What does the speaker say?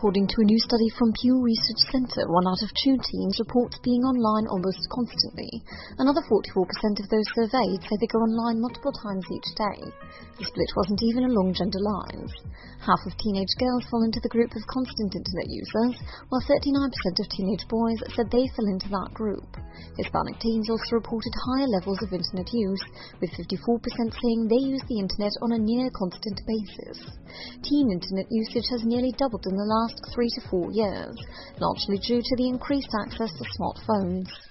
According to a new study from Pew Research Center, 1 out of 2 teens reports being online almost constantly. Another 44% of those surveyed say they go online multiple times each day. The split wasn't even along gender lines. Half of teenage girls fall into the group of constant internet users, while 39% of teenage boys said they fell into that group. Hispanic teens also reported higher levels of internet use, with 54% saying they use the internet on a near constant basis. Teen internet usage has nearly doubled in the last 3 to 4 years, largely due to the increased access to smartphones.